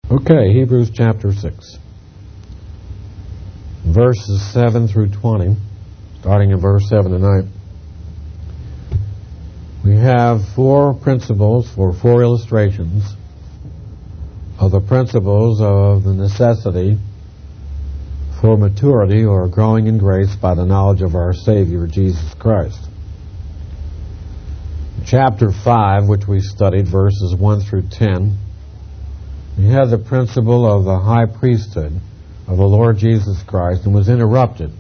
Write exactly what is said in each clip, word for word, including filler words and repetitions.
Okay, Hebrews chapter six. Verses seven through twenty, starting in verse seven tonight. We have four principles for four illustrations of the principles of the necessity for maturity or growing in grace by the knowledge of our Savior, Jesus Christ. Chapter five, which we studied, verses one through ten, we had the principle of the high priesthood of the Lord Jesus Christ and was interrupted.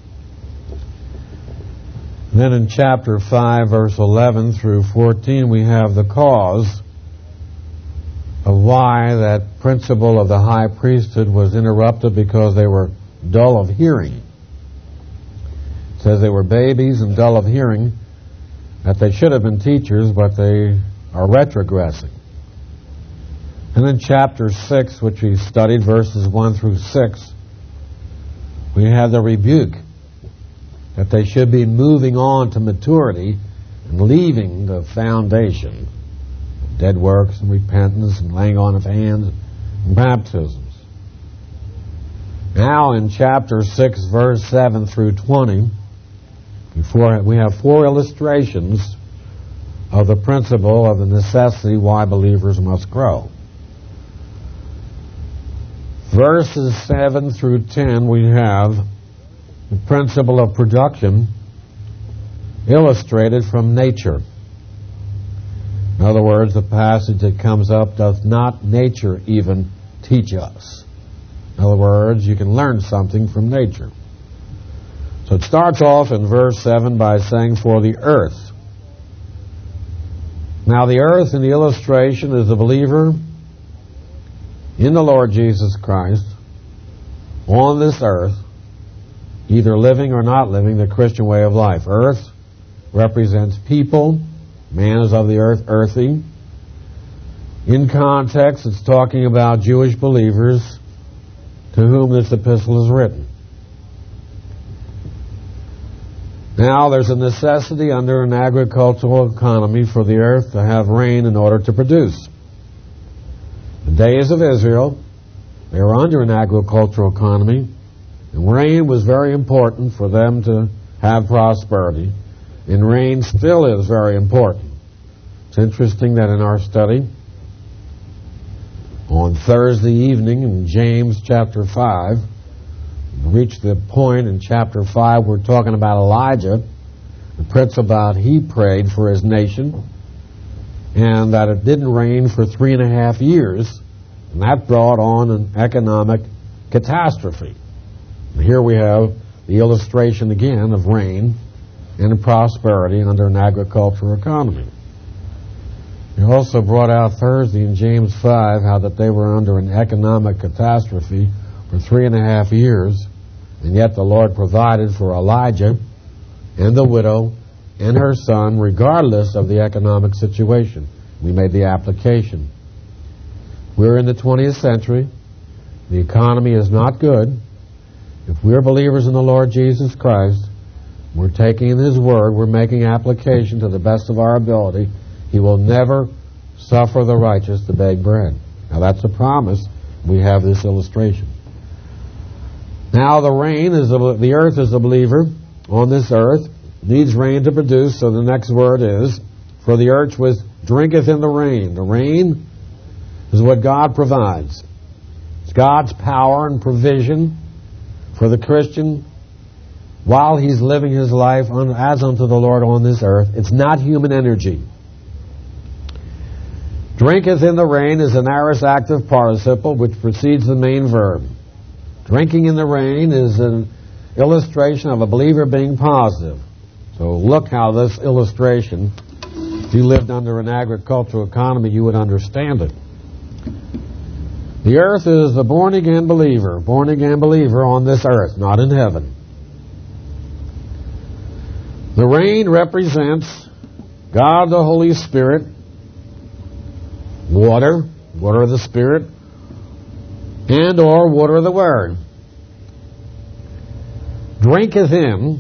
Then in chapter five, verse eleven through fourteen, we have the cause of why that principle of the high priesthood was interrupted, because they were dull of hearing. It says they were babies and dull of hearing, that they should have been teachers, but they are retrogressing. And in chapter six, which we studied, verses one through six, we have the rebuke that they should be moving on to maturity and leaving the foundation, dead works and repentance and laying on of hands and baptisms. Now in chapter six, verse seven through twenty, before we have four illustrations of the principle of the necessity why believers must grow. Verses seven through ten, we have the principle of production illustrated from nature. In other words, the passage that comes up, does not nature even teach us? In other words, you can learn something from nature. So it starts off in verse seven by saying, for the earth. Now the earth in the illustration is the believer in the Lord Jesus Christ on this earth, either living or not living the Christian way of life. Earth represents people. Man is of the earth, earthy. In context, it's talking about Jewish believers to whom this epistle is written. Now, there's a necessity under an agricultural economy for the earth to have rain in order to produce. The days of Israel, they were under an agricultural economy, and rain was very important for them to have prosperity, and rain still is very important. It's interesting that in our study on Thursday evening in James chapter five, we reached the point in chapter five we're talking about Elijah, the principle about he prayed for his nation, and that it didn't rain for three and a half years, and that brought on an economic catastrophe. And here we have the illustration again of rain and prosperity under an agricultural economy. He also brought out Thursday in James five how that they were under an economic catastrophe for three and a half years, and yet the Lord provided for Elijah and the widow and her son regardless of the economic situation. We made the application. We're in the twentieth century. The economy is not good. If we're believers in the Lord Jesus Christ, we're taking His word, we're making application to the best of our ability, He will never suffer the righteous to beg bread. Now that's a promise. We have this illustration. Now the rain is a, the earth is a believer on this earth, needs rain to produce, so the next word is, for the earth was drinketh in the rain. The rain is what God provides. It's God's power and provision for the Christian while he's living his life as unto the Lord on this earth. It's not human energy. Drinketh in the rain is an aorist active participle which precedes the main verb. Drinking in the rain is an illustration of a believer being positive. So look how this illustration, if you lived under an agricultural economy, you would understand it. The earth is the born-again believer, born-again believer on this earth, not in heaven. The rain represents God the Holy Spirit, water, water of the Spirit, and or water of the Word. Drinketh in.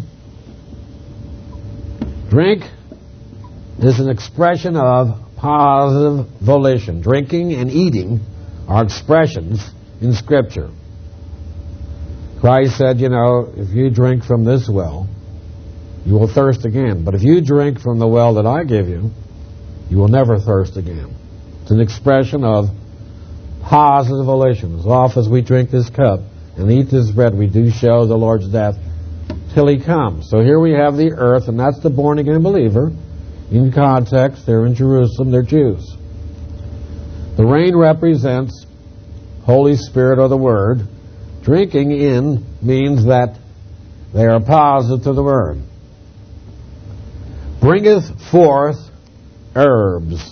Drink is an expression of positive volition. Drinking and eating are expressions in Scripture. Christ said, you know, if you drink from this well, you will thirst again. But if you drink from the well that I give you, you will never thirst again. It's an expression of positive volition. As often as we drink this cup and eat this bread, we do show the Lord's death till He comes. So here we have the earth, and that's the born-again believer. In context, they're in Jerusalem, they're Jews. The rain represents Holy Spirit or the Word. Drinking in means that they are positive to the Word. Bringeth forth herbs.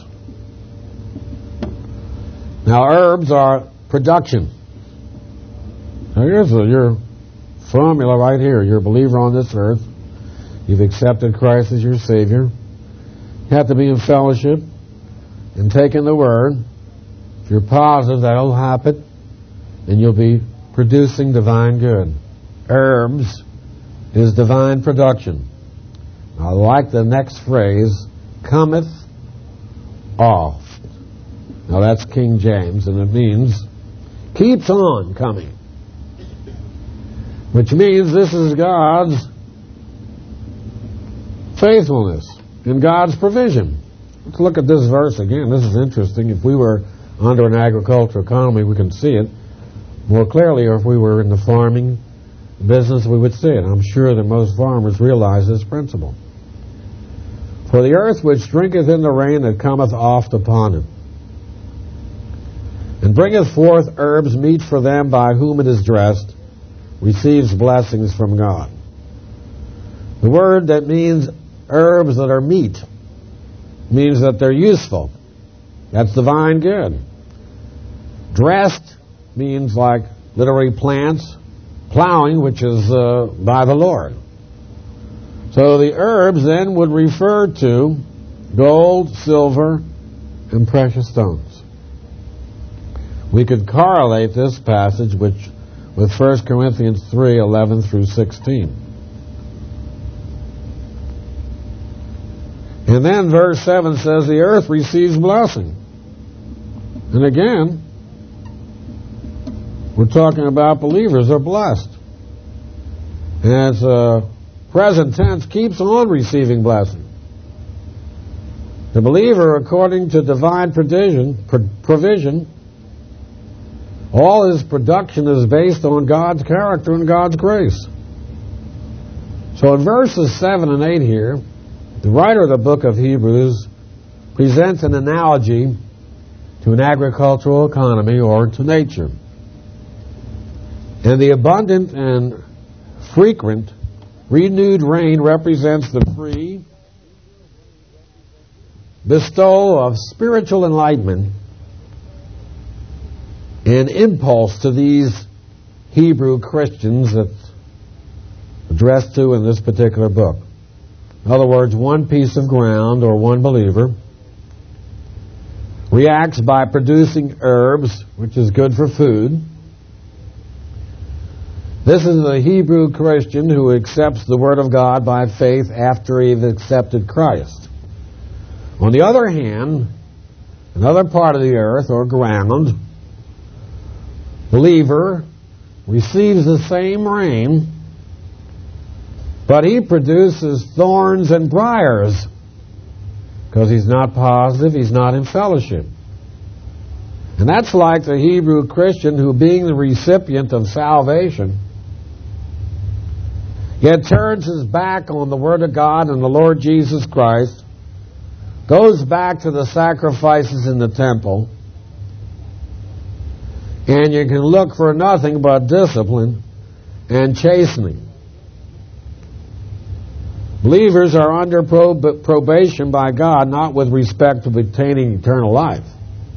Now, herbs are production. Now, here's a, your formula right here. You're a believer on this earth. You've accepted Christ as your Savior. You have to be in fellowship and taking the Word. If you're positive, that'll happen, and you'll be producing divine good. Herbs is divine production. I like the next phrase, cometh oft. Now that's King James, and it means keeps on coming. Which means this is God's faithfulness and God's provision. Let's look at this verse again. This is interesting. If we were under an agricultural economy, we can see it more clearly, or if we were in the farming business, we would see it. I'm sure that most farmers realize this principle. For the earth which drinketh in the rain that cometh oft upon it, and bringeth forth herbs meet for them by whom it is dressed, receives blessings from God. The word that means herbs that are meat means that they're useful. That's divine good. Dressed means like literary plants, plowing, which is uh, by the Lord. So the herbs then would refer to gold, silver, and precious stones. We could correlate this passage which, with First Corinthians three, eleven through sixteen. And then verse seven says the earth receives blessing. And again, we're talking about believers are blessed. And it's a present tense, keeps on receiving blessing. The believer, according to divine provision, provision, all his production is based on God's character and God's grace. So in verses seven and eight here, the writer of the book of Hebrews presents an analogy to an agricultural economy or to nature. And the abundant and frequent renewed rain represents the free bestowal of spiritual enlightenment and impulse to these Hebrew Christians that's addressed to in this particular book. In other words, one piece of ground or one believer reacts by producing herbs, which is good for food. This is the Hebrew Christian who accepts the Word of God by faith after he's accepted Christ. On the other hand, another part of the earth or ground, believer receives the same rain, but he produces thorns and briars because he's not positive, he's not in fellowship. And that's like the Hebrew Christian who, being the recipient of salvation, yet turns his back on the Word of God and the Lord Jesus Christ, goes back to the sacrifices in the temple, and you can look for nothing but discipline and chastening. Believers are under prob- probation by God, not with respect to obtaining eternal life,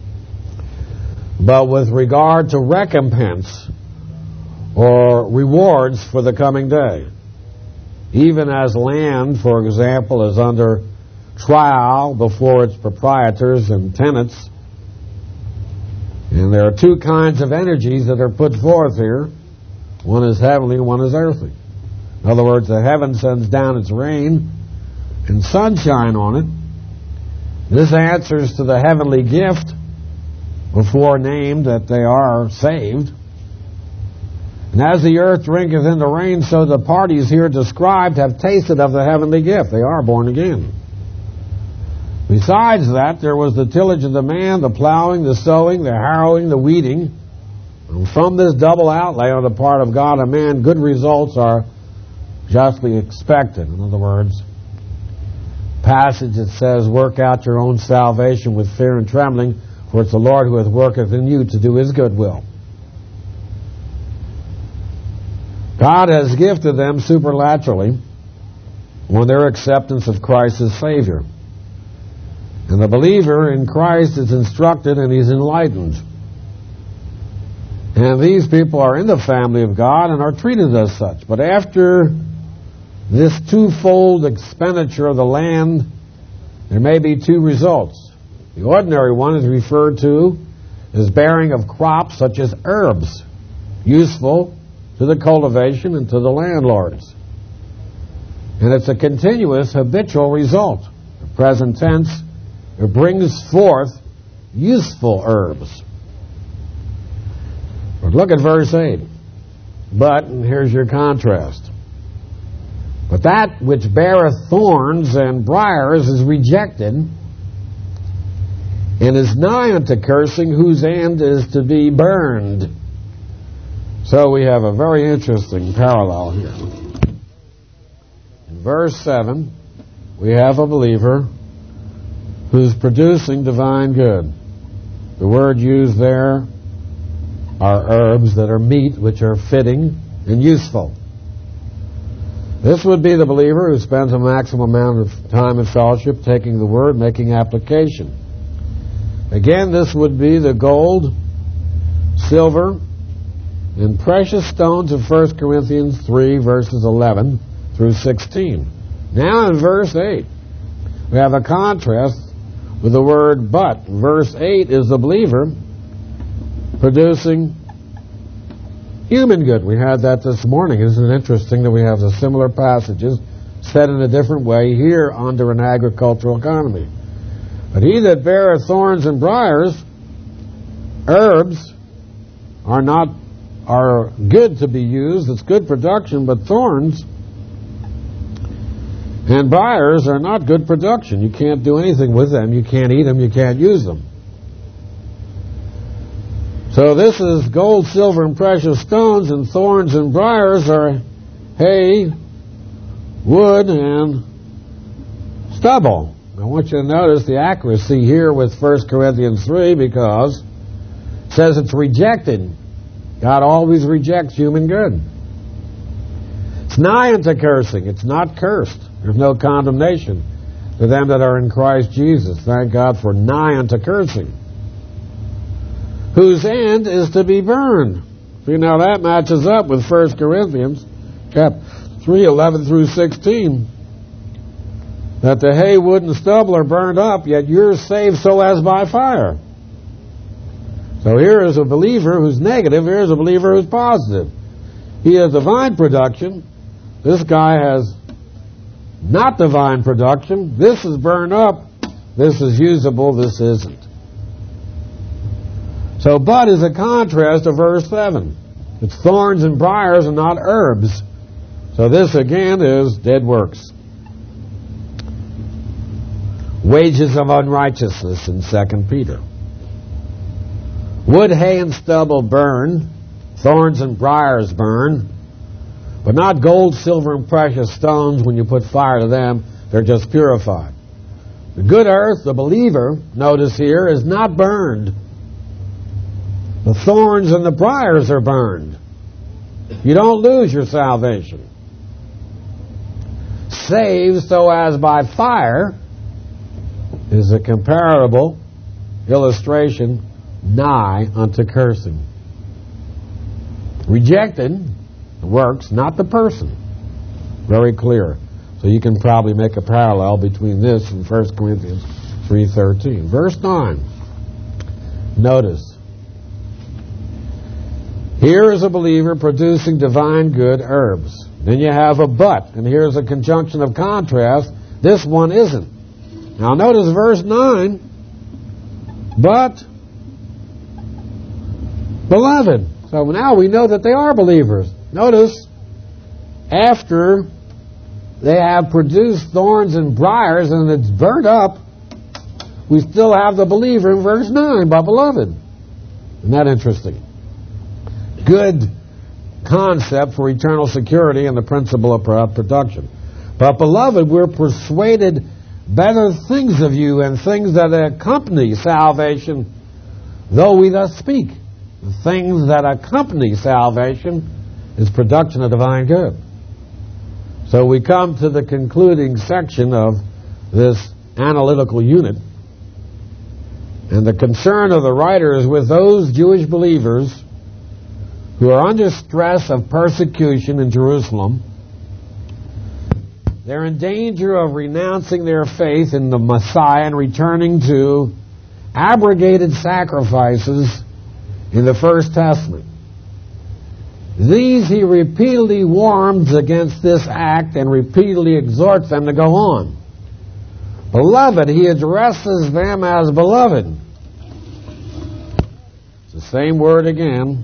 but with regard to recompense or rewards for the coming day. Even as land, for example, is under trial before its proprietors and tenants. And there are two kinds of energies that are put forth here. One is heavenly and one is earthly. In other words, the heaven sends down its rain and sunshine on it. This answers to the heavenly gift before named that they are saved. And as the earth drinketh in the rain, so the parties here described have tasted of the heavenly gift. They are born again. Besides that, there was the tillage of the man, the plowing, the sowing, the harrowing, the weeding. And from this double outlay on the part of God and man, good results are justly expected. In other words, passage that says, work out your own salvation with fear and trembling, for it's the Lord who hath worketh in you to do his good will. God has gifted them supernaturally on their acceptance of Christ as Savior. And the believer in Christ is instructed and he's enlightened. And these people are in the family of God and are treated as such. But after this twofold expenditure of the land, there may be two results. The ordinary one is referred to as bearing of crops such as herbs, useful to the cultivation and to the landlords. And it's a continuous, habitual result. The present tense, it brings forth useful herbs. But look at verse eight. But, and here's your contrast. But that which beareth thorns and briars is rejected, and is nigh unto cursing, whose end is to be burned. So we have a very interesting parallel here. In verse seven, we have a believer who's producing divine good. The word used there are herbs that are meat, which are fitting and useful. This would be the believer who spends a maximum amount of time in fellowship, taking the word, making application. Again, this would be the gold, silver, and precious stones of First Corinthians three, verses eleven through sixteen. Now in verse eight, we have a contrast with the word but. Verse eight is the believer producing human good. We had that this morning. Isn't it interesting that we have the similar passages said in a different way here under an agricultural economy? But he that beareth thorns and briars, herbs are not are good to be used. It's good production, but thorns and briars are not good production. You can't do anything with them. You can't eat them. You can't use them. So this is gold, silver, and precious stones, and thorns and briars are hay, wood, and stubble. I want you to notice the accuracy here with First Corinthians three, because it says it's rejected. God always rejects human good. It's nigh unto cursing. It's not cursed. There's no condemnation to them that are in Christ Jesus. Thank God for nigh unto cursing. Whose end is to be burned. See, now that matches up with First Corinthians chapter three, eleven through sixteen. That the hay, wood, and stubble are burned up, yet you're saved so as by fire. So here is a believer who's negative, here is a believer who's positive. He has divine production. This guy has not divine production. This is burned up. This is usable. This isn't. So, but is a contrast to verse seven. It's thorns and briars and not herbs. So this again is dead works. Wages of unrighteousness in Second Peter. Wood, hay, and stubble burn, thorns and briars burn, but not gold, silver, and precious stones. When you put fire to them, they're just purified. The good earth, the believer, notice here, is not burned. The thorns and the briars are burned. You don't lose your salvation. Saved so as by fire is a comparable illustration nigh unto cursing. Rejected, the works, not the person. Very clear. So you can probably make a parallel between this and First Corinthians three thirteen. Verse nine. Notice. Here is a believer producing divine good herbs. Then you have a but, and here's a conjunction of contrast. This one isn't. Now notice verse nine. But Beloved. So now we know that they are believers. Notice, after they have produced thorns and briars and it's burnt up, we still have the believer in verse nine, but beloved. Isn't that interesting? Good concept for eternal security and the principle of production. But beloved, we're persuaded better things of you and things that accompany salvation, though we thus speak. The things that accompany salvation is production of divine good. So we come to the concluding section of this analytical unit. And the concern of the writer is with those Jewish believers who are under stress of persecution in Jerusalem. They're in danger of renouncing their faith in the Messiah and returning to abrogated sacrifices in the First Testament. These he repeatedly warns against this act and repeatedly exhorts them to go on. Beloved, he addresses them as beloved. It's the same word again.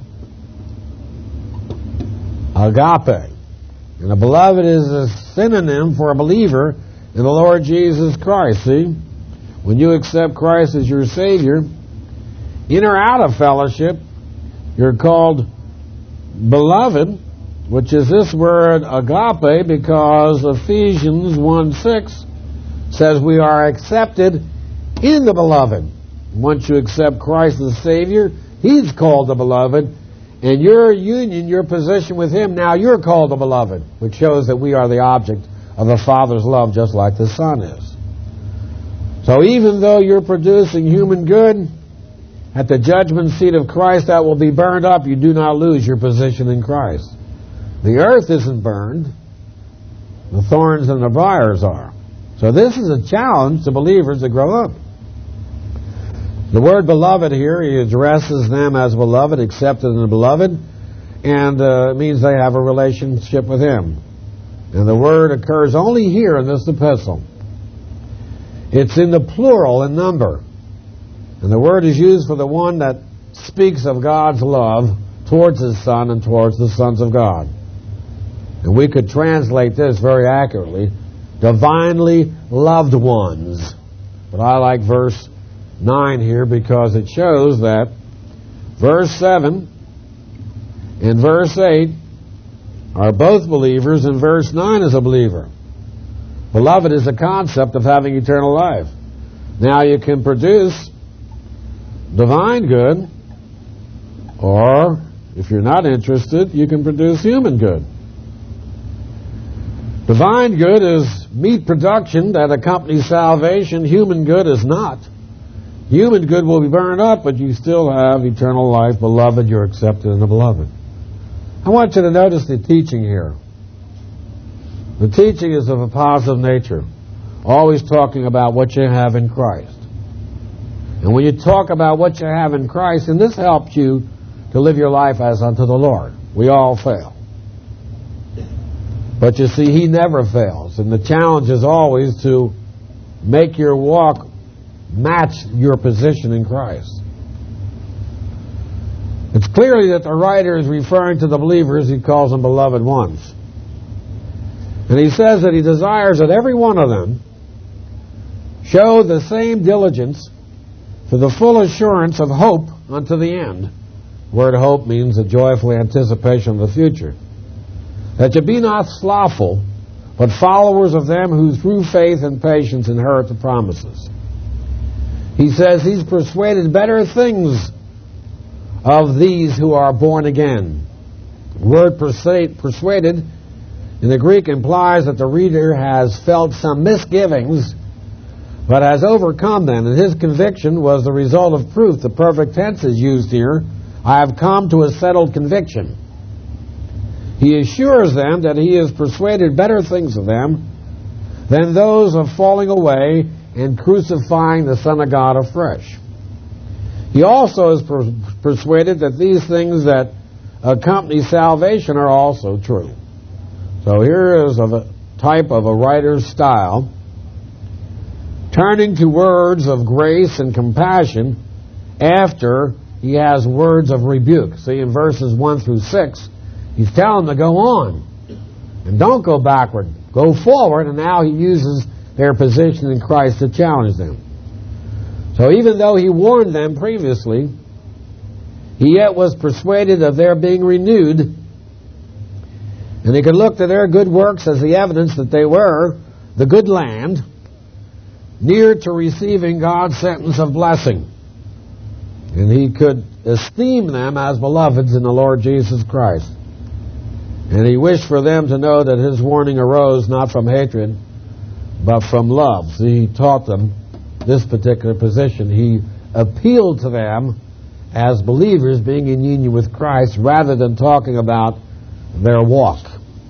Agape. And a beloved is a synonym for a believer in the Lord Jesus Christ. See? When you accept Christ as your Savior, in or out of fellowship, you're called beloved, which is this word agape, because Ephesians one six says we are accepted in the beloved. Once you accept Christ as Savior, He's called the beloved, and your union, your position with Him, now you're called the beloved, which shows that we are the object of the Father's love just like the Son is. So even though you're producing human good, at the judgment seat of Christ that will be burned up, you do not lose your position in Christ. The earth isn't burned. The thorns and the briars are. So this is a challenge to believers to grow up. The word beloved here, he addresses them as beloved, accepted in the beloved, and uh, it means they have a relationship with Him. And the word occurs only here in this epistle. It's in the plural in number. And the word is used for the one that speaks of God's love towards His Son and towards the sons of God. And we could translate this very accurately, divinely loved ones. But I like verse nine here because it shows that verse seven and verse eight are both believers, and verse nine is a believer. Beloved is a concept of having eternal life. Now you can produce divine good, or if you're not interested, you can produce human good. Divine good is meat production that accompanies salvation. Human good is not. Human good will be burned up, but you still have eternal life. Beloved, you're accepted in the beloved. I want you to notice the teaching here. The teaching is of a positive nature, always talking about what you have in Christ. And when you talk about what you have in Christ, and this helps you to live your life as unto the Lord. We all fail. But you see, He never fails. And the challenge is always to make your walk match your position in Christ. It's clearly that the writer is referring to the believers. He calls them beloved ones. And he says that he desires that every one of them show the same diligence for the full assurance of hope unto the end. The word hope means a joyful anticipation of the future. That you be not slothful, but followers of them who through faith and patience inherit the promises. He says he's persuaded better things of these who are born again. The word persuaded in the Greek implies that the reader has felt some misgivings, but has overcome them, and his conviction was the result of proof. The perfect tense is used here. I have come to a settled conviction. He assures them that he has persuaded better things of them than those of falling away and crucifying the Son of God afresh. He also is per- persuaded that these things that accompany salvation are also true. So here is a type of a writer's style, turning to words of grace and compassion after he has words of rebuke. See, in verses one through six, he's telling them to go on. And don't go backward. Go forward, and now he uses their position in Christ to challenge them. So even though he warned them previously, he yet was persuaded of their being renewed, and he could look to their good works as the evidence that they were the good land, near to receiving God's sentence of blessing. And he could esteem them as beloveds in the Lord Jesus Christ. And he wished for them to know that his warning arose not from hatred, but from love. So he taught them this particular position. He appealed to them as believers being in union with Christ rather than talking about their walk.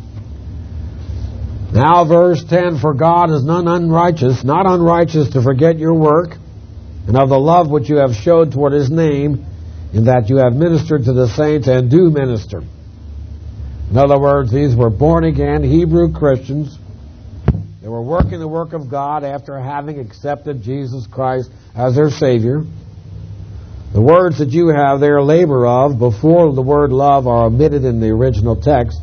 Now verse ten, for God is none unrighteous, not unrighteous to forget your work and of the love which you have showed toward his name, in that you have ministered to the saints and do minister. In other words, these were born-again Hebrew Christians. They were working the work of God after having accepted Jesus Christ as their Savior. The words that you have there, labor of, before the word love, are omitted in the original text,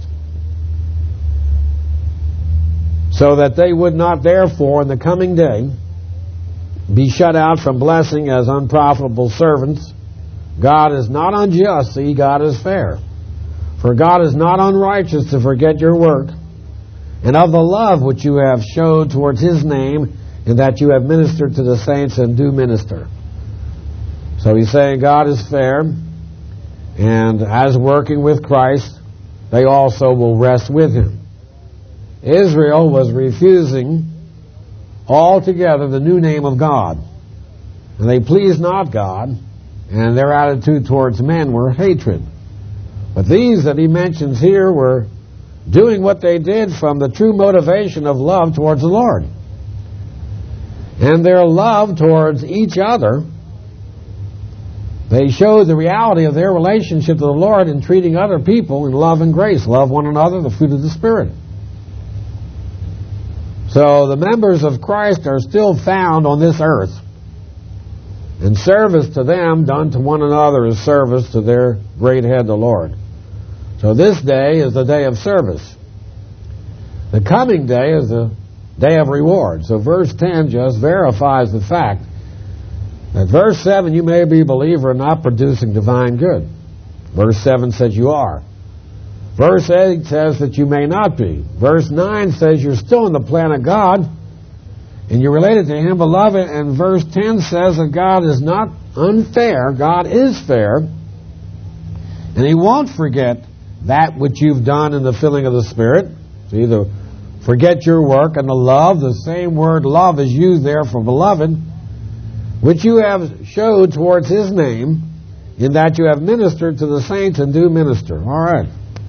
so that they would not therefore in the coming day be shut out from blessing as unprofitable servants. God is not unjust, see, God is fair. For God is not unrighteous to forget your work, and of the love which you have showed towards his name, in that you have ministered to the saints and do minister. So he's saying God is fair, and as working with Christ, they also will rest with him. Israel was refusing altogether the new name of God, and they pleased not God, and their attitude towards men were hatred. But these that he mentions here were doing what they did from the true motivation of love towards the Lord. And their love towards each other, they showed the reality of their relationship to the Lord in treating other people in love and grace. Love one another, the fruit of the Spirit. So the members of Christ are still found on this earth. And service to them done to one another is service to their great head, the Lord. So this day is the day of service. The coming day is the day of reward. So verse ten just verifies the fact that verse seven, you may be a believer not producing divine good. Verse seven says you are. Verse eight says that you may not be. Verse nine says you're still in the plan of God and you're related to him, beloved. And verse ten says that God is not unfair. God is fair. And he won't forget that which you've done in the filling of the Spirit. See, the forget your work and the love. The same word love is used there for beloved, which you have showed towards his name, in that you have ministered to the saints and do minister. All right.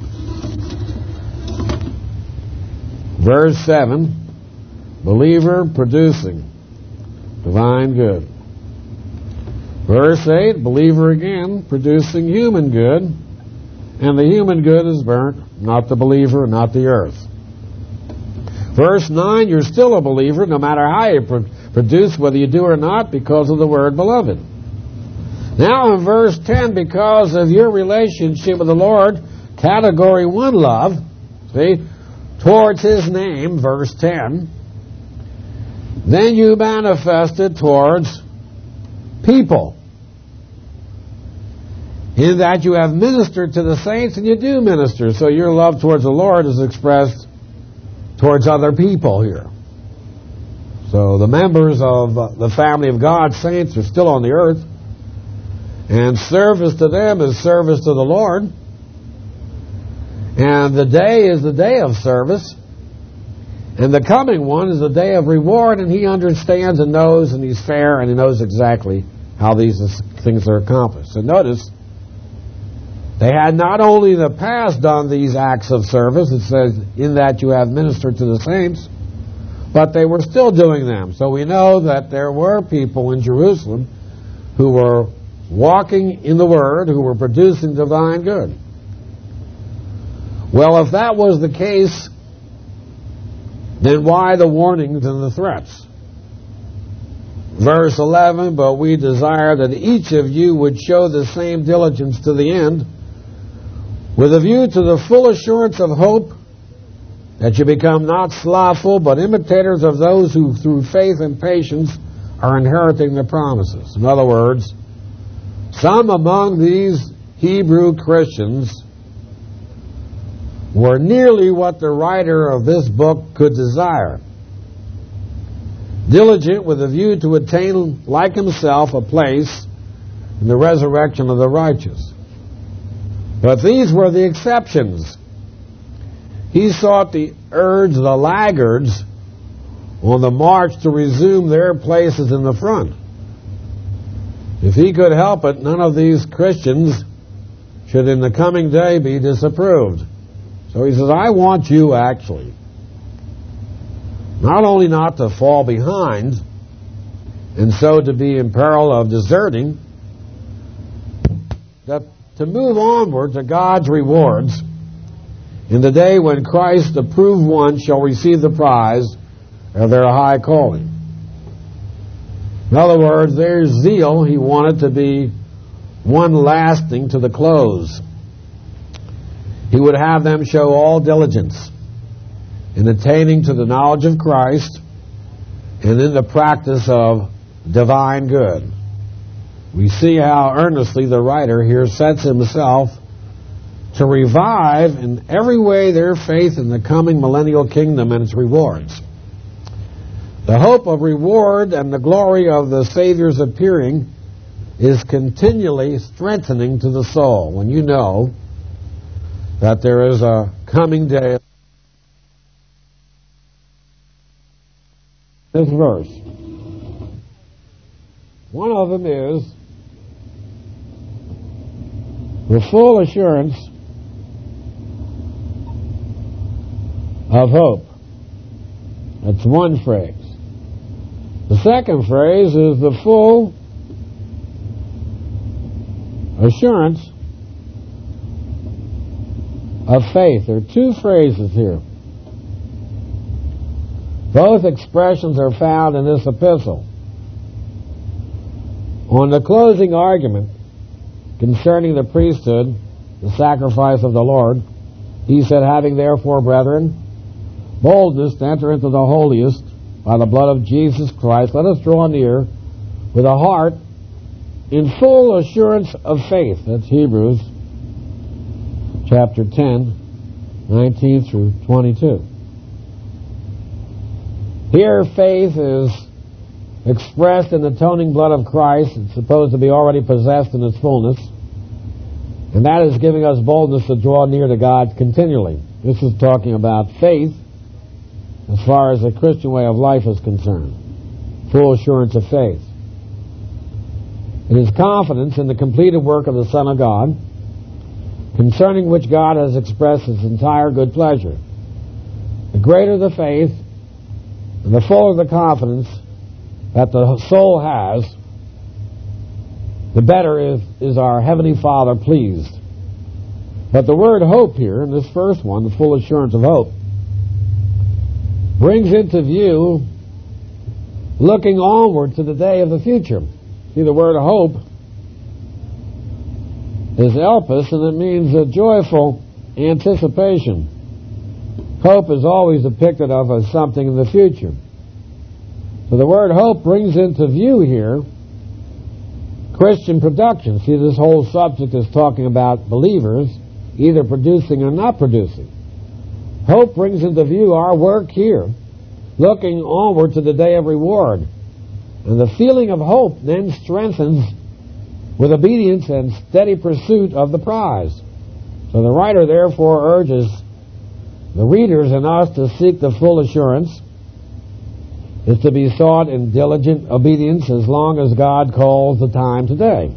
Verse seven, believer producing divine good. Verse eight, believer again producing human good, and the human good is burnt, not the believer, not the earth. Verse nine, you're still a believer no matter how you pro- produce, whether you do or not, because of the word beloved. Now in verse ten, because of your relationship with the Lord, category one love, see, towards his name, verse ten, then you manifested towards people, in that you have ministered to the saints and you do minister. So your love towards the Lord is expressed towards other people here. So the members of the family of God, saints, are still on the earth, and service to them is service to the Lord. And the day is the day of service, and the coming one is the day of reward, and he understands and knows, and he's fair, and he knows exactly how these things are accomplished. So notice, they had not only in the past done these acts of service, it says, in that you have ministered to the saints, but they were still doing them. So we know that there were people in Jerusalem who were walking in the Word, who were producing divine good. Well, if that was the case, then why the warnings and the threats? Verse eleven, but we desire that each of you would show the same diligence to the end, with a view to the full assurance of hope, that you become not slothful, but imitators of those who through faith and patience are inheriting the promises. In other words, some among these Hebrew Christians were nearly what the writer of this book could desire. Diligent with a view to attain, like himself, a place in the resurrection of the righteous. But these were the exceptions. He sought to urge the laggards on the march to resume their places in the front. If he could help it, none of these Christians should in the coming day be disapproved. So he says, I want you actually not only not to fall behind and so to be in peril of deserting, but to move onward to God's rewards in the day when Christ, the approved one, shall receive the prize of their high calling. In other words, their zeal, he wanted to be one lasting to the close. He would have them show all diligence in attaining to the knowledge of Christ and in the practice of divine good. We see how earnestly the writer here sets himself to revive in every way their faith in the coming millennial kingdom and its rewards. The hope of reward and the glory of the Savior's appearing is continually strengthening to the soul when you know that there is a coming day. This verse. One of them is the full assurance of hope. That's one phrase. The second phrase is the full assurance of faith. There are two phrases here. Both expressions are found in this epistle. On the closing argument concerning the priesthood, the sacrifice of the Lord, he said, having therefore, brethren, boldness to enter into the holiest by the blood of Jesus Christ, let us draw near with a heart in full assurance of faith. That's Hebrews chapter ten, nineteen through twenty-two. Here faith is expressed in the atoning blood of Christ. It's supposed to be already possessed in its fullness. And that is giving us boldness to draw near to God continually. This is talking about faith as far as the Christian way of life is concerned. Full assurance of faith. It is confidence in the completed work of the Son of God, concerning which God has expressed His entire good pleasure. The greater the faith, and the fuller the confidence that the soul has, the better is, is our Heavenly Father pleased. But the word hope here, in this first one, the full assurance of hope, brings into view looking onward to the day of the future. See, the word hope is elpis, and it means a joyful anticipation. Hope is always depicted of as something in the future. So the word hope brings into view here Christian production. See, this whole subject is talking about believers either producing or not producing. Hope brings into view our work here, looking onward to the day of reward. And the feeling of hope then strengthens with obedience and steady pursuit of the prize. So the writer therefore urges the readers and us to seek the full assurance is to be sought in diligent obedience as long as God calls the time today.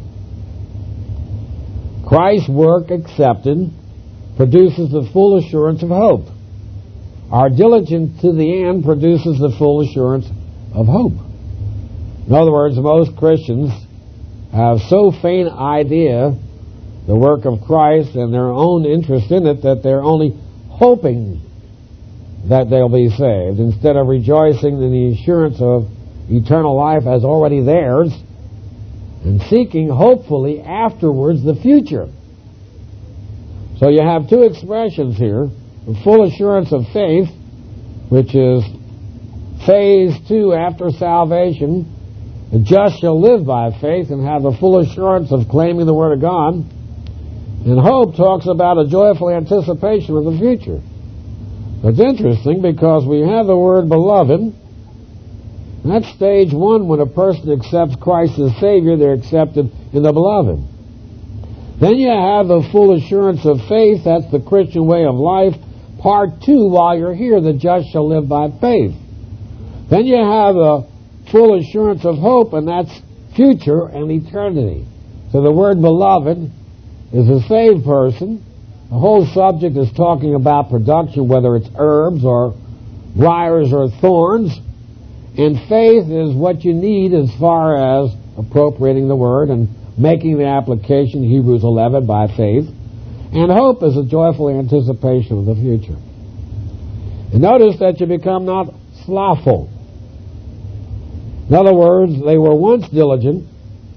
Christ's work accepted produces the full assurance of hope. Our diligence to the end produces the full assurance of hope. In other words, most Christians have so faint idea the work of Christ and their own interest in it that they're only hoping that they'll be saved instead of rejoicing in the assurance of eternal life as already theirs, and seeking, hopefully, afterwards the future. So you have two expressions here: the full assurance of faith, which is phase two after salvation. The just shall live by faith and have the full assurance of claiming the Word of God. And hope talks about a joyful anticipation of the future. It's interesting because we have the word beloved. That's stage one. When a person accepts Christ as Savior, they're accepted in the beloved. Then you have the full assurance of faith. That's the Christian way of life. Part two, while you're here, the just shall live by faith. Then you have a full assurance of hope, and that's future and eternity. So the word beloved is a saved person. The whole subject is talking about production, whether it's herbs or briars or thorns. And faith is what you need as far as appropriating the word and making the application, Hebrews eleven, by faith. And hope is a joyful anticipation of the future. And notice that you become not slothful. In other words, they were once diligent,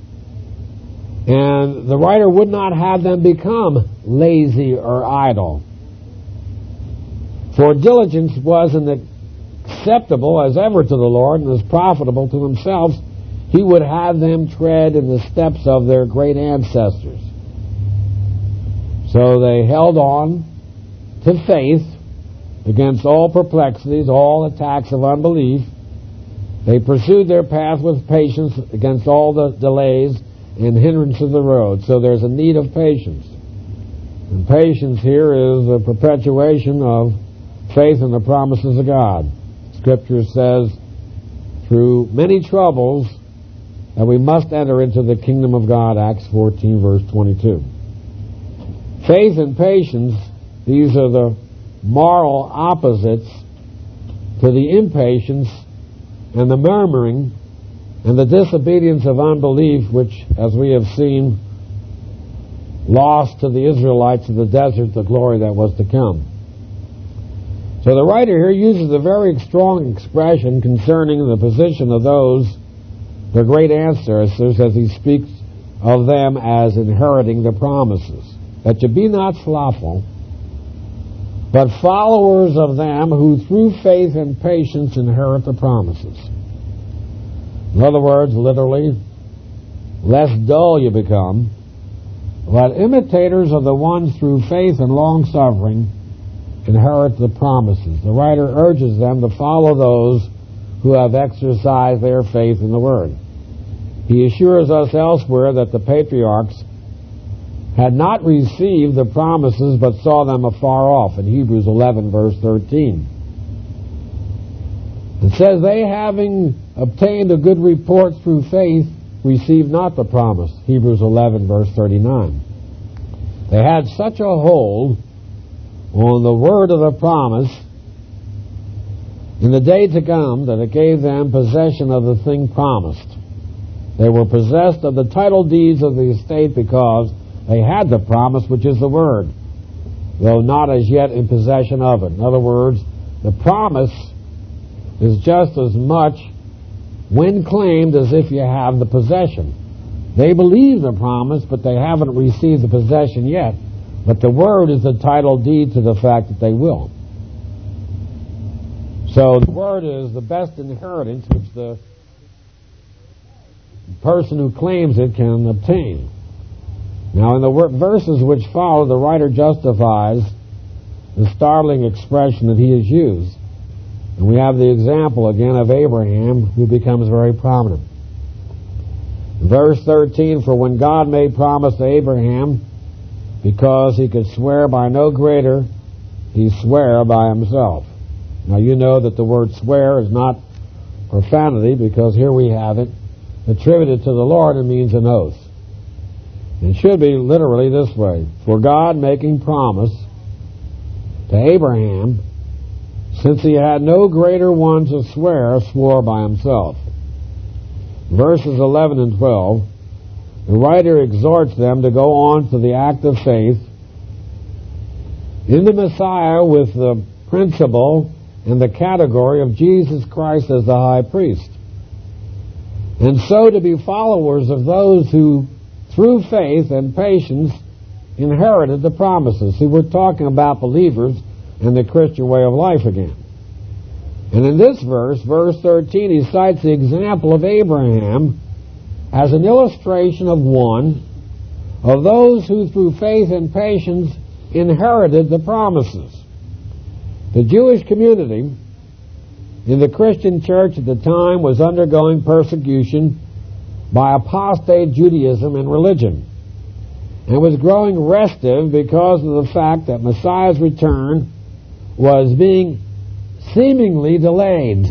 and the writer would not have them become lazy or idle. For diligence wasn't acceptable as ever to the Lord and as profitable to themselves. He would have them tread in the steps of their great ancestors. So they held on to faith against all perplexities, all attacks of unbelief. They pursued their path with patience against all the delays and hindrances of the road. So there's a need of patience. And patience here is a perpetuation of faith in the promises of God. Scripture says, through many troubles, that we must enter into the kingdom of God, Acts fourteen, verse twenty-two. Faith and patience, these are the moral opposites to the impatience and the murmuring and the disobedience of unbelief, which, as we have seen, lost to the Israelites in the desert the glory that was to come. So the writer here uses a very strong expression concerning the position of those, the great ancestors, as he speaks of them as inheriting the promises. That you be not slothful, but followers of them who through faith and patience inherit the promises. In other words, literally, less dull you become, but imitators of the ones through faith and long-suffering inherit the promises. The writer urges them to follow those who have exercised their faith in the Word. He assures us elsewhere that the patriarchs had not received the promises but saw them afar off in Hebrews eleven, verse thirteen. It says, they having obtained a good report through faith received not the promise, Hebrews eleven, verse thirty-nine. They had such a hold on the word of the promise in the day to come that it gave them possession of the thing promised. They were possessed of the title deeds of the estate because they had the promise, which is the word, though not as yet in possession of it. In other words, the promise is just as much when claimed as if you have the possession. They believe the promise, but they haven't received the possession yet. But the word is the title deed to the fact that they will. So the word is the best inheritance which the person who claims it can obtain. Now, in the verses which follow, the writer justifies the startling expression that he has used. And we have the example again of Abraham, who becomes very prominent. Verse thirteen, for when God made promise to Abraham, because he could swear by no greater, he sware by himself. Now you know that the word swear is not profanity, because here we have it attributed to the Lord and means an oath. It should be literally this way. For God making promise to Abraham, since he had no greater one to swear, swore by himself. Verses eleven and twelve, the writer exhorts them to go on to the act of faith in the Messiah with the principle and the category of Jesus Christ as the high priest. and so to be followers of those who, through faith and patience, inherited the promises. See, we're talking about believers and the Christian way of life again. And in this verse, verse thirteen, he cites the example of Abraham as an illustration of one of those who through faith and patience inherited the promises. The Jewish community in the Christian church at the time was undergoing persecution by apostate Judaism and religion, and was growing restive because of the fact that Messiah's return was being seemingly delayed.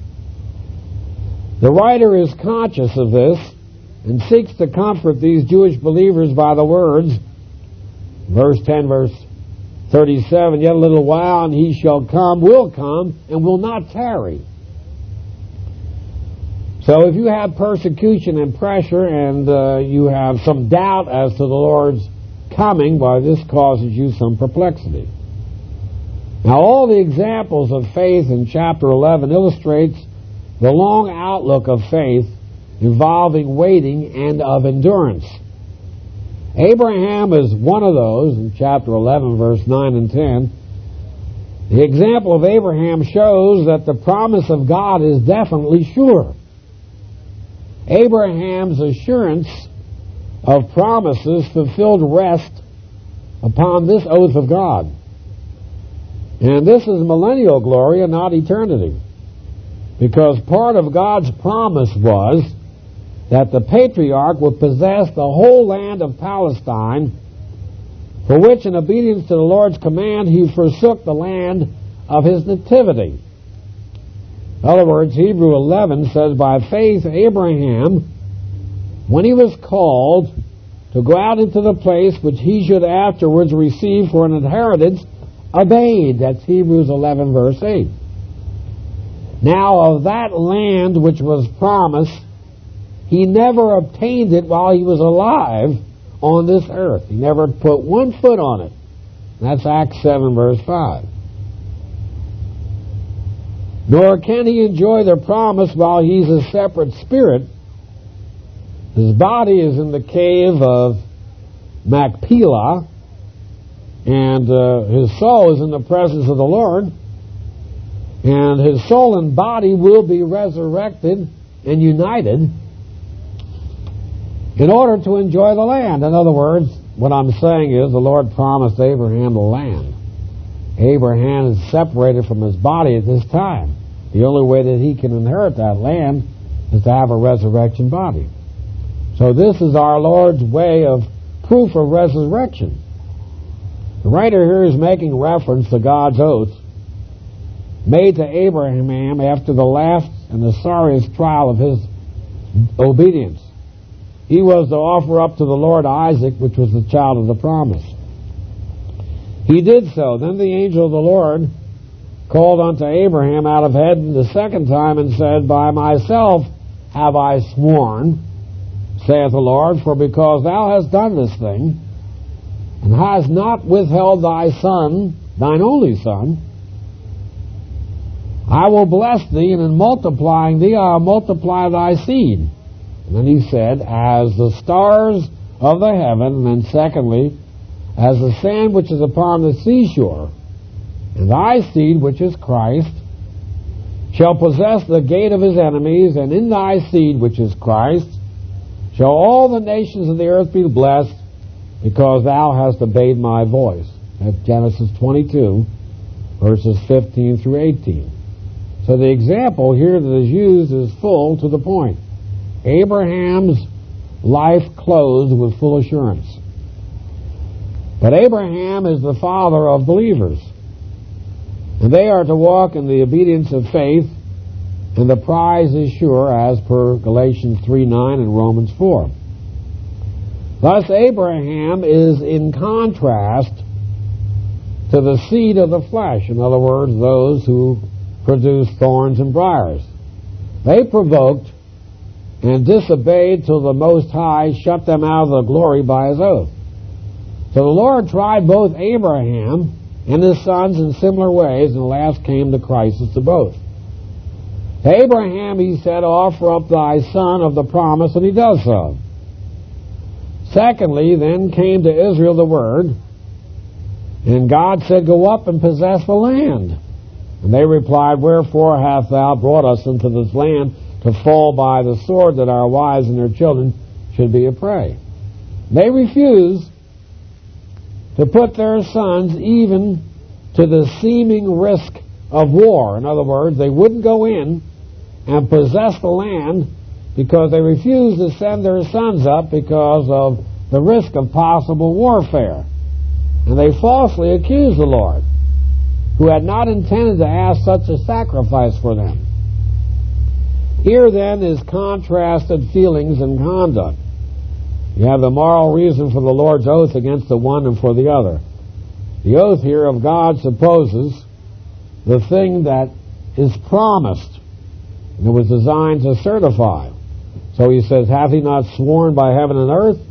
The writer is conscious of this and seeks to comfort these Jewish believers by the words, verse ten, verse thirty-seven, yet a little while and he shall come, will come, and will not tarry. So if you have persecution and pressure and uh, you have some doubt as to the Lord's coming, well, this causes you some perplexity. Now, all the examples of faith in chapter eleven illustrates the long outlook of faith involving waiting and of endurance. Abraham is one of those in chapter eleven, verse nine and ten. The example of Abraham shows that the promise of God is definitely sure. Abraham's assurance of promises fulfilled rest upon this oath of God. And this is millennial glory and not eternity, because part of God's promise was that the patriarch would possess the whole land of Palestine, for which in obedience to the Lord's command he forsook the land of his nativity. In other words, Hebrews eleven says, by faith Abraham, when he was called to go out into the place which he should afterwards receive for an inheritance, obeyed. That's Hebrews eleven, verse eight. Now of that land which was promised, he never obtained it while he was alive on this earth. He never put one foot on it. That's Acts seven, verse five. Nor can he enjoy the promise while he's a separate spirit. His body is in the cave of Machpelah, and uh, his soul is in the presence of the Lord, and his soul and body will be resurrected and united in order to enjoy the land. In other words, what I'm saying is the Lord promised Abraham the land. Abraham is separated from his body at this time. The only way that he can inherit that land is to have a resurrection body. So this is our Lord's way of proof of resurrection. The writer here is making reference to God's oath made to Abraham after the last and the sorriest trial of his obedience. He was to offer up to the Lord Isaac, which was the child of the promise. He did so. Then the angel of the Lord called unto Abraham out of heaven the second time and said, by myself have I sworn, saith the Lord, for because thou hast done this thing, and hast not withheld thy son, thine only son, I will bless thee, and in multiplying thee I will multiply thy seed. And then he said, as the stars of the heaven, and then secondly, as the sand which is upon the seashore, and thy seed, which is Christ, shall possess the gate of his enemies, and in thy seed, which is Christ, shall all the nations of the earth be blessed, because thou hast obeyed my voice. That's Genesis twenty-two, verses fifteen through eighteen. So the example here that is used is full to the point. Abraham's life closed with full assurance. But Abraham is the father of believers, and they are to walk in the obedience of faith, and the prize is sure, as per Galatians three nine and Romans four. Thus Abraham is in contrast to the seed of the flesh, in other words, those who produce thorns and briars. They provoked and disobeyed till the Most High shut them out of the glory by his oath. So the Lord tried both Abraham and his sons in similar ways, and at last came the crisis to both. To Abraham he said, offer up thy son of the promise, and he does so. Secondly, then came to Israel the word, and God said, go up and possess the land. And they replied, wherefore hast thou brought us into this land to fall by the sword, that our wives and their children should be a prey? They refused to put their sons even to the seeming risk of war. In other words, they wouldn't go in and possess the land because they refused to send their sons up because of the risk of possible warfare. And they falsely accused the Lord, who had not intended to ask such a sacrifice for them. Here then is contrasted feelings and conduct. You have the moral reason for the Lord's oath against the one and for the other. The oath here of God supposes the thing that is promised, and it was designed to certify. So he says, hath he not sworn by heaven and earth?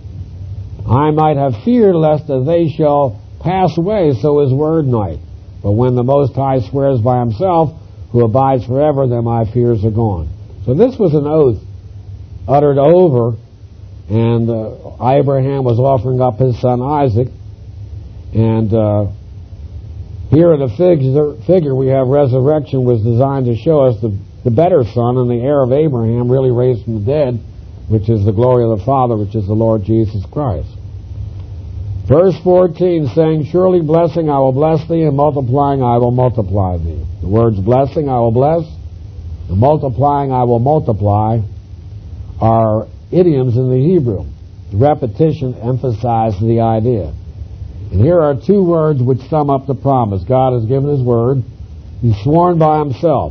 I might have feared lest that they shall pass away, so his word might. But when the Most High swears by himself, who abides forever, then my fears are gone. So this was an oath uttered over, and uh, Abraham was offering up his son Isaac. And uh, here in the figure, figure we have resurrection was designed to show us the, the better son and the heir of Abraham, really raised from the dead, which is the glory of the Father, which is the Lord Jesus Christ. Verse fourteen, saying, surely blessing I will bless thee, and multiplying I will multiply thee. The words blessing I will bless, and multiplying I will multiply are idioms in the Hebrew. The repetition emphasizes the idea. And here are two words which sum up the promise. God has given his word. He's sworn by himself.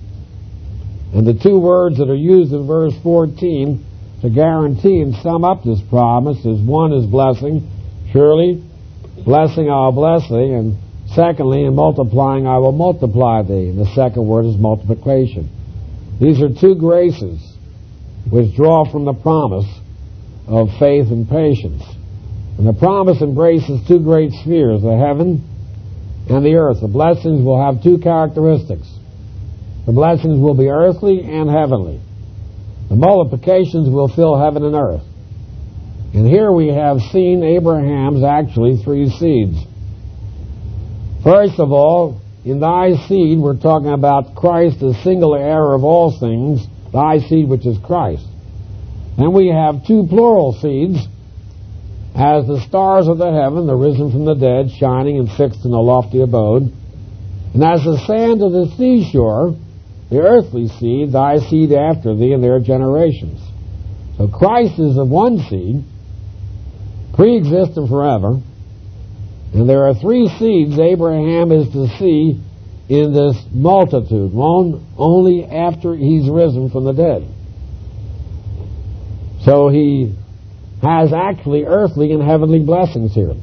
And the two words that are used in verse fourteen to guarantee and sum up this promise is, one is blessing, surely, blessing I will bless thee, and secondly, in multiplying I will multiply thee. And the second word is multiplication. These are two graces which draw from the promise of faith and patience. And the promise embraces two great spheres, the heaven and the earth. The blessings will have two characteristics. The blessings will be earthly and heavenly. The multiplications will fill heaven and earth. And here we have seen Abraham's actually three seeds. First of all, in thy seed, we're talking about Christ, the single heir of all things, thy seed which is Christ. Then we have two plural seeds, as the stars of the heaven, the risen from the dead, shining and fixed in a lofty abode. And as the sand of the seashore, the earthly seed, thy seed after thee and their generations. So Christ is of one seed, pre-existent forever, and there are three seeds Abraham is to see in this multitude, one only after he's risen from the dead. So he has actually earthly and heavenly blessings here.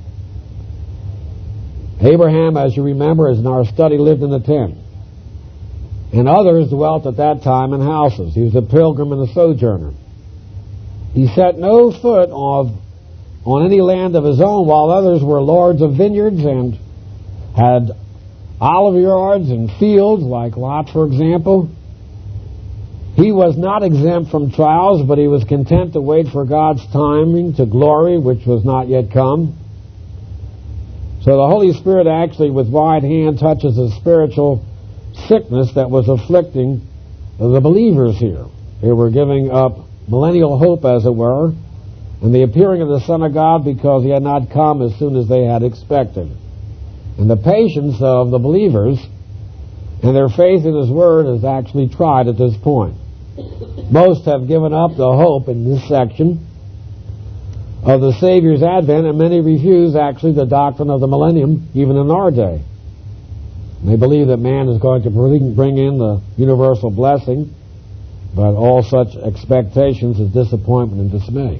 Abraham, as you remember, as in our study, lived in a tent. And others dwelt at that time in houses. He was a pilgrim and a sojourner. He set no foot of, on any land of his own, while others were lords of vineyards and had olive yards and fields, like Lot, for example. He was not exempt from trials, but he was content to wait for God's timing to glory, which was not yet come. So the Holy Spirit actually, with wide hand, touches a spiritual sickness that was afflicting the believers here. They were giving up millennial hope, as it were, and the appearing of the Son of God because he had not come as soon as they had expected. And the patience of the believers and their faith in his word is actually tried at this point. Most have given up the hope in this section of the Savior's advent, and many refuse actually the doctrine of the millennium, even in our day. They believe that man is going to bring in the universal blessing, but all such expectations is disappointment and dismay.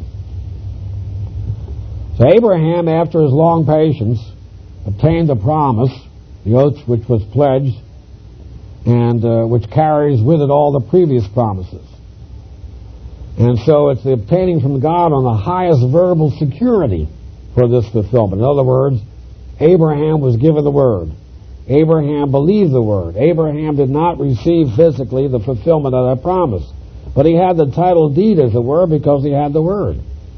So Abraham, after his long patience, obtained the promise, the oath which was pledged, and uh, which carries with it all the previous promises. And so it's the obtaining from God on the highest verbal security for this fulfillment. In other words, Abraham was given the word. Abraham believed the word. Abraham did not receive physically the fulfillment of that promise, but he had the title deed, as it were, because he had the word.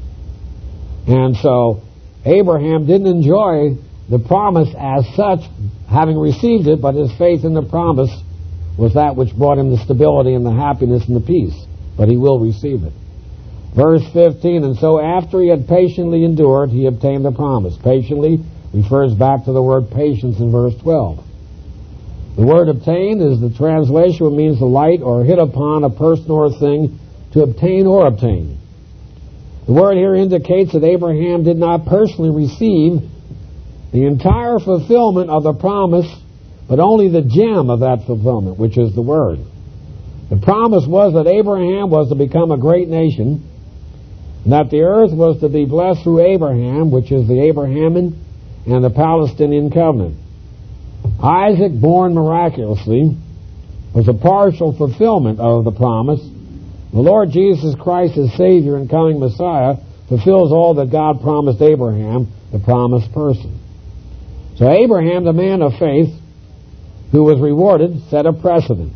And so Abraham didn't enjoy the promise as such, having received it, but his faith in the promise was that which brought him the stability and the happiness and the peace. But he will receive it. Verse fifteen, and so after he had patiently endured, he obtained the promise. Patiently refers back to the word patience in verse twelve. The word obtained is the translation which means to light or hit upon a person or a thing, to obtain or obtain. The word here indicates that Abraham did not personally receive the entire fulfillment of the promise, but only the gem of that fulfillment, which is the word. The promise was that Abraham was to become a great nation, and that the earth was to be blessed through Abraham, which is the Abrahamic and the Palestinian covenant. Isaac, born miraculously, was a partial fulfillment of the promise. The Lord Jesus Christ, as Savior and coming Messiah, fulfills all that God promised Abraham, the promised person. So Abraham, the man of faith, who was rewarded, set a precedent.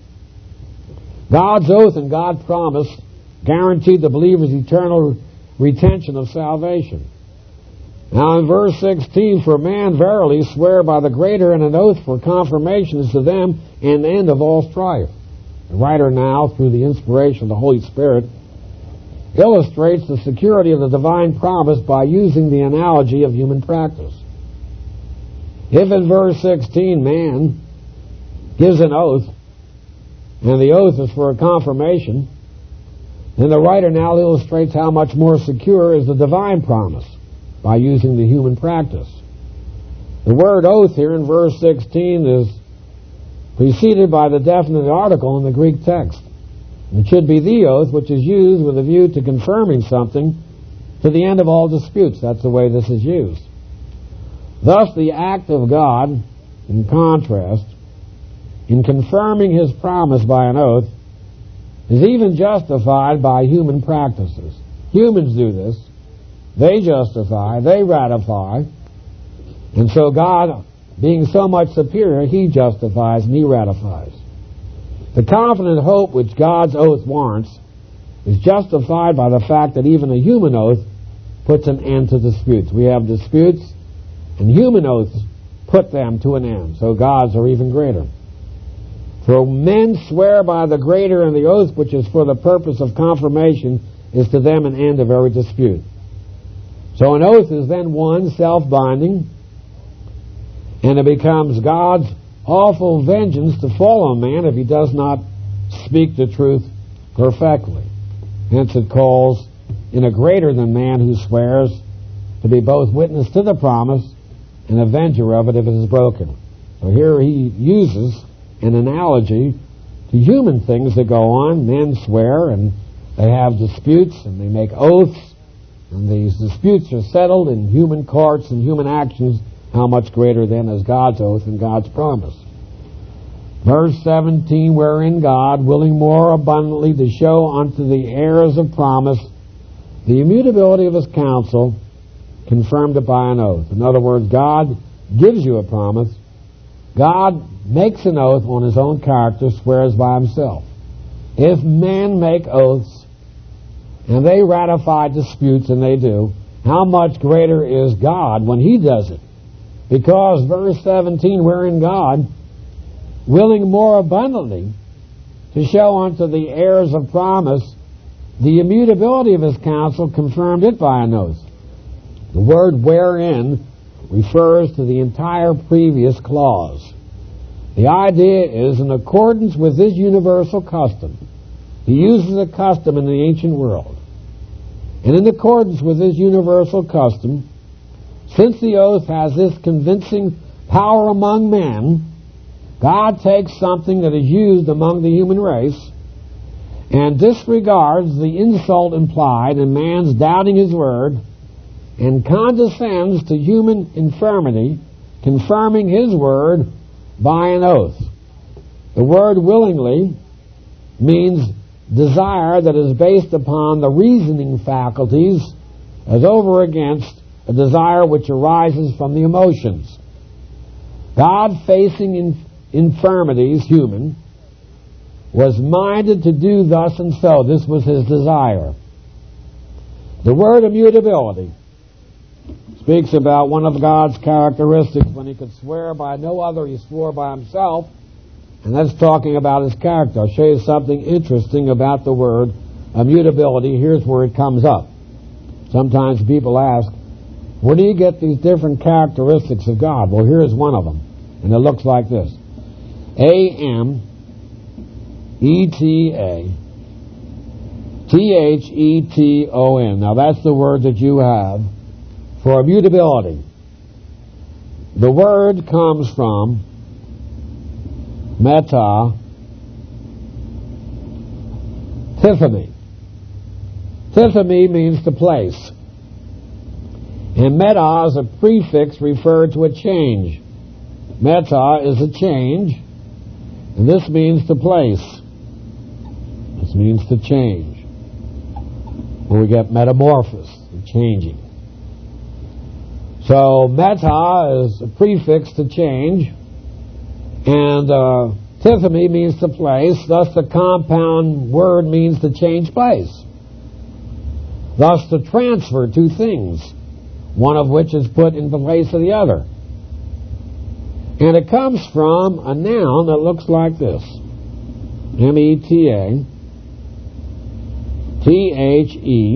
God's oath and God's promise guaranteed the believer's eternal retention of salvation. Now in verse sixteen, for a man verily swear by the greater, and an oath for confirmation is to them an end of all strife. The writer now, through the inspiration of the Holy Spirit, illustrates the security of the divine promise by using the analogy of human practice. If in verse sixteen man gives an oath, and the oath is for a confirmation, then the writer now illustrates how much more secure is the divine promise by using the human practice. The word oath here in verse sixteen is preceded by the definite article in the Greek text. It should be the oath, which is used with a view to confirming something to the end of all disputes. That's the way this is used. Thus, the act of God, in contrast, in confirming his promise by an oath, is even justified by human practices. Humans do this. They justify, they ratify, and so God, being so much superior, he justifies and he ratifies. The confident hope which God's oath warrants is justified by the fact that even a human oath puts an end to disputes. We have disputes, and human oaths put them to an end, so God's are even greater. For men swear by the greater, and the oath which is for the purpose of confirmation is to them an end of every dispute. So an oath is then one, self-binding, and it becomes God's awful vengeance to fall on man if he does not speak the truth perfectly. Hence it calls in a greater than man who swears to be both witness to the promise and avenger of it if it is broken. So here he uses an analogy to human things that go on. Men swear and they have disputes and they make oaths, and these disputes are settled in human courts and human actions. How much greater then is God's oath and God's promise? Verse seventeen, wherein God, willing more abundantly to show unto the heirs of promise the immutability of his counsel, confirmed it by an oath. In other words, God gives you a promise. God makes an oath on his own character, swears by himself. If men make oaths, and they ratify disputes, and they do, how much greater is God when he does it? Because verse seventeen, wherein God, willing more abundantly to show unto the heirs of promise the immutability of his counsel, confirmed it by an oath. The word wherein refers to the entire previous clause. The idea is, in accordance with this universal custom, he uses a custom in the ancient world. And in accordance with this universal custom, since the oath has this convincing power among men, God takes something that is used among the human race and disregards the insult implied in man's doubting his word and condescends to human infirmity, confirming his word by an oath. The word willingly means desire that is based upon the reasoning faculties as over against a desire which arises from the emotions. God, facing in infirmities, human, was minded to do thus and so. This was his desire. The word immutability speaks about one of God's characteristics. When he could swear by no other, he swore by himself. And that's talking about his character. I'll show you something interesting about the word immutability. Here's where it comes up. Sometimes people ask, where do you get these different characteristics of God? Well, here's one of them. And it looks like this. A M E T A T H E T O N. Now that's the word that you have for immutability. The word comes from meta tithemi. Tithemi means to place. And meta is a prefix referred to a change. Meta is a change, and this means to place. This means to change. Where we get metamorphosis, changing. So meta is a prefix to change, and uh, tithemi means to place. Thus the compound word means to change place. Thus to transfer two things, one of which is put in the place of the other. And it comes from a noun that looks like this. M E T A T H E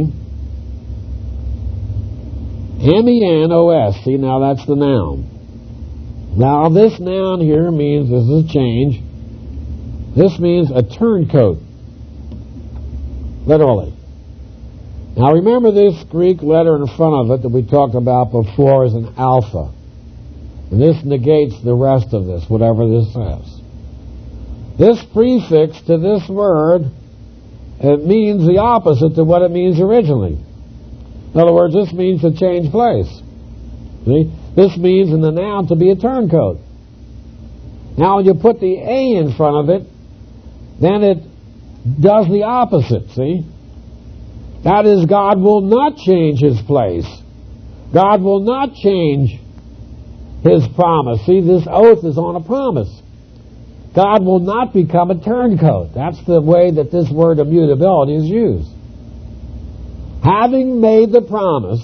M E N O S. See, now that's the noun. Now this noun here means, this is a change, this means a turncoat. Literally. Now remember this Greek letter in front of it that we talked about before is an alpha. And this negates the rest of this, whatever this says. This prefix to this word, it means the opposite to what it means originally. In other words, this means to change place. See? This means in the noun to be a turncoat. Now when you put the A in front of it, then it does the opposite, see? That is, God will not change his place. God will not change his promise. See, this oath is on a promise. God will not become a turncoat. That's the way that this word immutability is used. Having made the promise,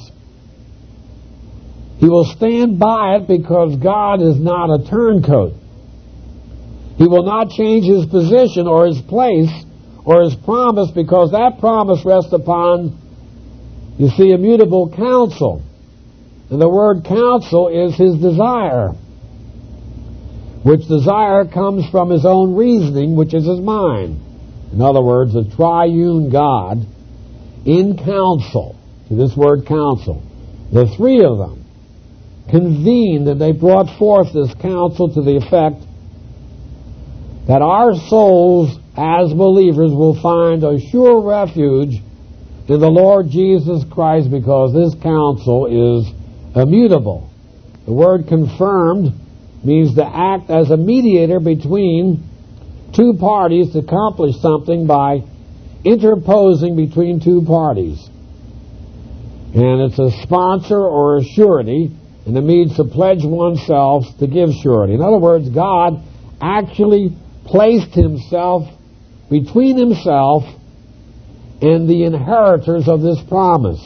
he will stand by it because God is not a turncoat. He will not change his position or his place or his promise because that promise rests upon, you see, immutable counsel. And the word counsel is his desire, which desire comes from his own reasoning, which is his mind. In other words, the triune God in counsel, to this word counsel, the three of them convened and they brought forth this counsel to the effect that our souls as believers will find a sure refuge in the Lord Jesus Christ because this counsel is immutable. The word confirmed means to act as a mediator between two parties to accomplish something by interposing between two parties. And it's a sponsor or a surety, and it means to pledge oneself to give surety. In other words, God actually placed himself between himself and the inheritors of this promise.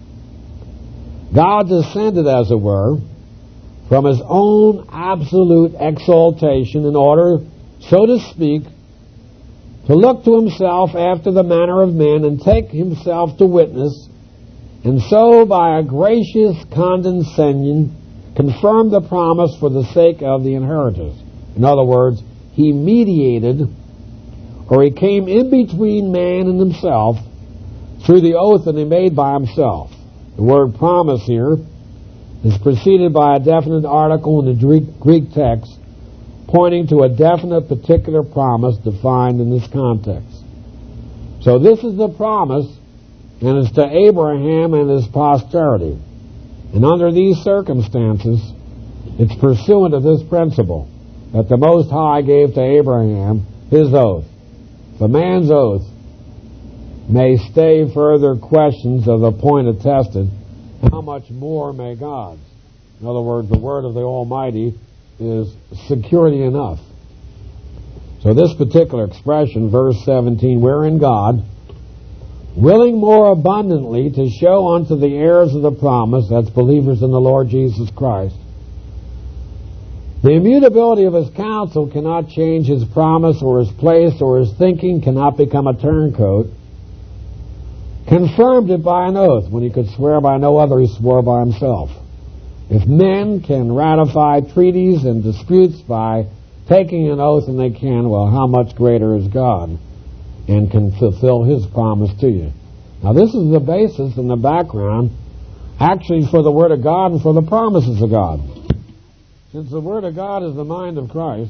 God descended, as it were, from his own absolute exaltation in order, so to speak, to look to himself after the manner of men and take himself to witness, and so by a gracious condescension confirm the promise for the sake of the inheritors. In other words, he mediated, or he came in between man and himself through the oath that he made by himself. The word promise here is preceded by a definite article in the Greek, Greek text pointing to a definite particular promise defined in this context. So this is the promise, and it's to Abraham and his posterity. And under these circumstances, it's pursuant to this principle that the Most High gave to Abraham his oath. The man's oath may stay further questions of the point attested, how much more may God's? In other words, the word of the Almighty is security enough. So this particular expression, verse seventeen, wherein God, willing more abundantly to show unto the heirs of the promise, that's believers in the Lord Jesus Christ, the immutability of his counsel cannot change his promise or his place, or his thinking cannot become a turncoat, confirmed it by an oath. When he could swear by no other, he swore by himself. If men can ratify treaties and disputes by taking an oath, and they can, well, how much greater is God and can fulfill his promise to you. Now this is the basis and the background actually for the Word of God and for the promises of God. Since the Word of God is the mind of Christ,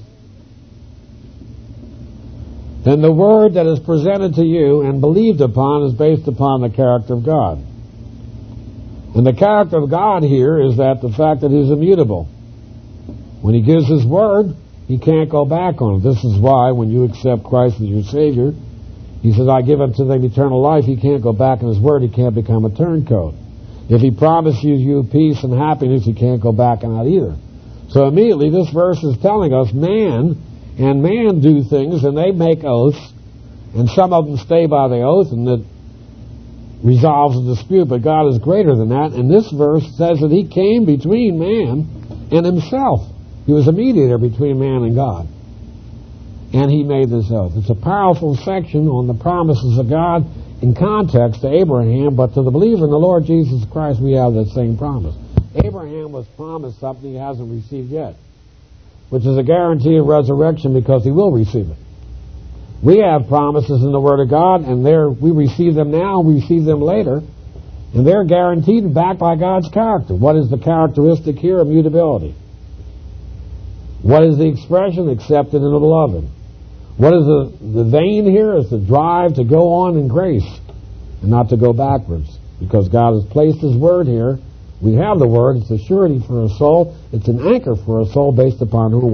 then the Word that is presented to you and believed upon is based upon the character of God. And the character of God here is that the fact that he's immutable. When he gives his Word, he can't go back on it. This is why when you accept Christ as your Savior, he says, I give unto them eternal life. He can't go back on his Word. He can't become a turncoat. If he promises you peace and happiness, he can't go back on that either. So immediately this verse is telling us man and man do things and they make oaths, and some of them stay by the oath and it resolves the dispute, but God is greater than that. And this verse says that he came between man and himself. He was a mediator between man and God. And he made this oath. It's a powerful section on the promises of God in context to Abraham, but to the believer in the Lord Jesus Christ, we have that same promise. Abraham was promised something he hasn't received yet, which is a guarantee of resurrection because he will receive it. We have promises in the Word of God, and they're, we receive them now, we receive them later, and they're guaranteed and backed by God's character. What is the characteristic here? Immutability. What is the expression? Accepted in the beloved. What is the, the vein here? Is the drive to go on in grace and not to go backwards, because God has placed his Word here. We have the Word. It's a surety for a soul. It's an anchor for a soul based upon who